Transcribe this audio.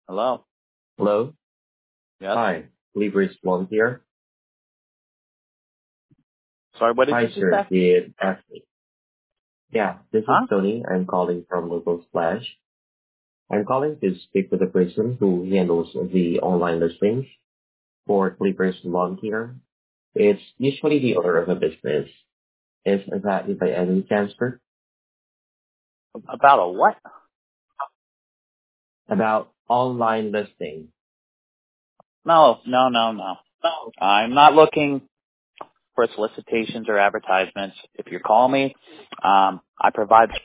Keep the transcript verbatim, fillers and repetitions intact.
Hello? Hello. Yes? Hi. Libris Blonde here. Sorry, what did Hi, you just sir. say? Good afternoon. Yeah, this is Huh? Tony. I'm calling from Local Splash. I'm calling to speak with the person who handles the online listings for Clippers Lawn Care. It's usually the owner of a business. Is that by any chance, sir? About a what? About online listing. No, no, no, no. I'm not looking for solicitations or advertisements. If you call me, um, I provide